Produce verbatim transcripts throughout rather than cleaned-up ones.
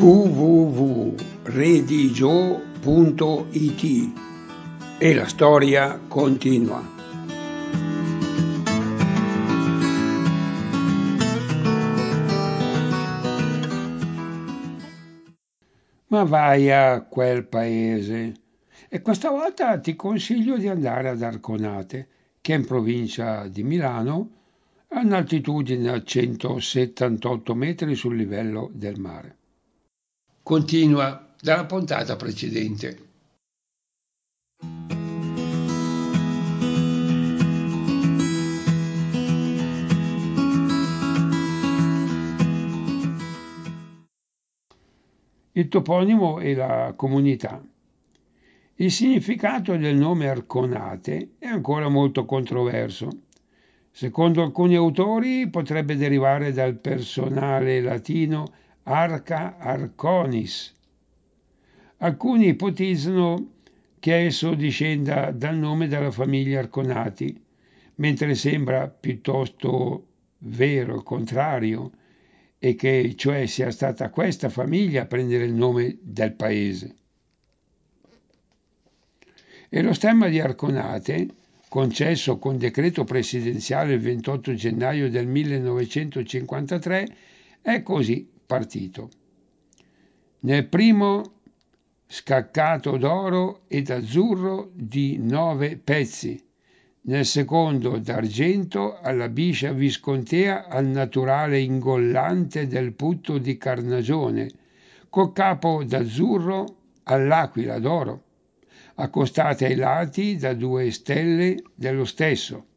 w w w punto redigio punto it e la storia continua. Ma vai a quel paese e questa volta ti consiglio di andare ad Arconate, che è in provincia di Milano, a un'altitudine a centosettantotto metri sul livello del mare. Continua dalla puntata precedente. Il toponimo e la comunità. Il significato del nome Arconate è ancora molto controverso. Secondo alcuni autori potrebbe derivare dal personale latino arca arconis. Alcuni ipotizzano che esso discenda dal nome della famiglia Arconati, mentre sembra piuttosto vero il contrario, e che cioè sia stata questa famiglia a prendere il nome del paese. E lo stemma di Arconate, concesso con decreto presidenziale il ventotto gennaio del millenovecentocinquantatré, è così partito. Nel primo scaccato d'oro ed azzurro di nove pezzi, nel secondo d'argento alla biscia viscontea al naturale ingollante del putto di carnagione, col capo d'azzurro all'aquila d'oro, accostate ai lati da due stelle dello stesso.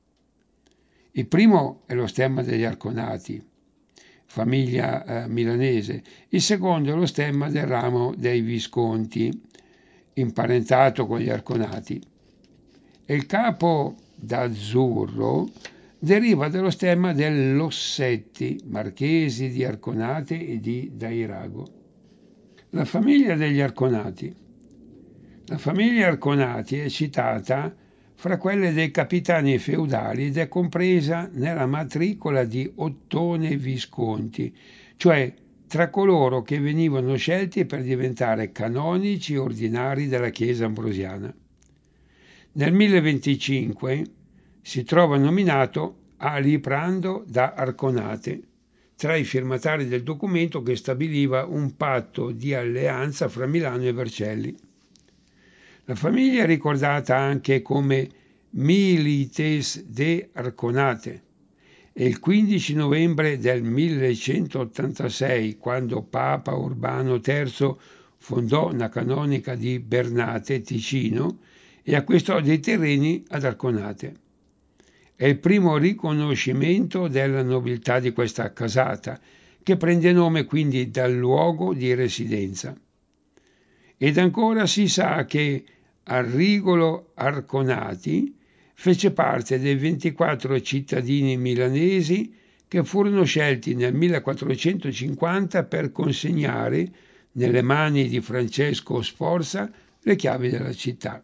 Il primo è lo stemma degli Arconati, famiglia eh, milanese. Il secondo è lo stemma del ramo dei Visconti, imparentato con gli Arconati. E il capo d'azzurro deriva dallo stemma dell'Ossetti, marchesi di Arconate e di Dairago. La famiglia degli Arconati. La famiglia Arconati è citata fra quelle dei capitani feudali ed è compresa nella matricola di Ottone Visconti, cioè tra coloro che venivano scelti per diventare canonici ordinari della Chiesa ambrosiana. Nel milleventincinque si trova nominato Aliprando da Arconate, tra i firmatari del documento che stabiliva un patto di alleanza fra Milano e Vercelli. La famiglia è ricordata anche come Milites de Arconate e il quindici novembre del millecentottantasei, quando Papa Urbano terzo fondò una canonica di Bernate, Ticino, e acquistò dei terreni ad Arconate. È il primo riconoscimento della nobiltà di questa casata, che prende nome quindi dal luogo di residenza. Ed ancora si sa che Arrigolo Arconati fece parte dei ventiquattro cittadini milanesi che furono scelti nel millequattrocentocinquanta per consegnare nelle mani di Francesco Sforza le chiavi della città.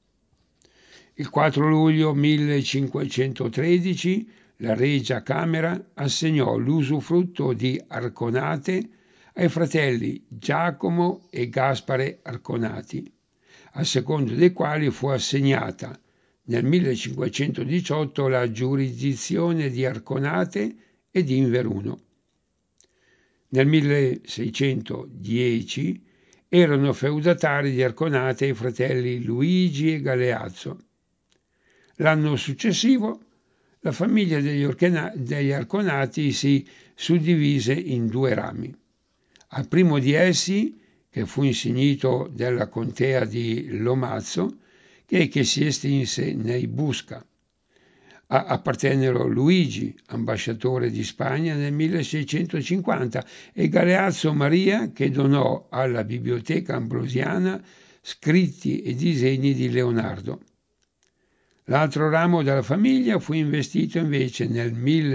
Il quattro luglio millecinquecentotredici la Regia Camera assegnò l'usufrutto di Arconate ai fratelli Giacomo e Gaspare Arconati, a secondo dei quali fu assegnata nel millecinquecentodiciotto la giurisdizione di Arconate e di Inveruno. Nel milleseicentodieci erano feudatari di Arconate i fratelli Luigi e Galeazzo. L'anno successivo la famiglia degli, Orchena- degli Arconati si suddivise in due rami. Al primo di essi, che fu insignito della contea di Lomazzo, che, che si estinse nei Busca. A, appartennero Luigi, ambasciatore di Spagna nel milleseicentocinquanta, e Galeazzo Maria, che donò alla Biblioteca Ambrosiana scritti e disegni di Leonardo. L'altro ramo della famiglia fu investito invece nel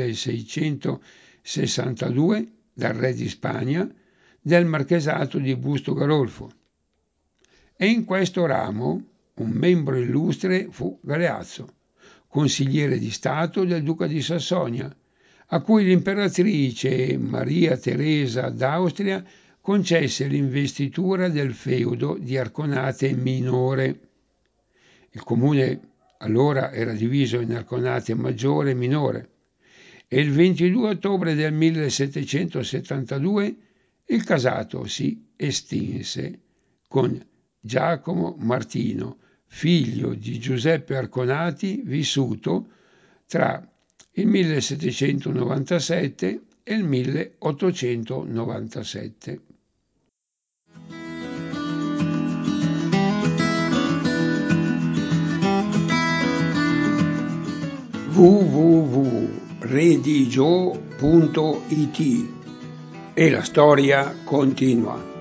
milleseicentosessantadue dal re di Spagna del marchesato di Busto Garolfo. E in questo ramo un membro illustre fu Galeazzo, consigliere di Stato del duca di Sassonia, a cui l'imperatrice Maria Teresa d'Austria concesse l'investitura del feudo di Arconate Minore. Il comune allora era diviso in Arconate Maggiore e Minore, e il ventidue ottobre del millesettecentosettantadue il casato si estinse con Giacomo Martino, figlio di Giuseppe Arconati, vissuto tra il millesettecentonovantasette e il milleottocentonovantasette. w w w punto redigio punto it e la storia continua.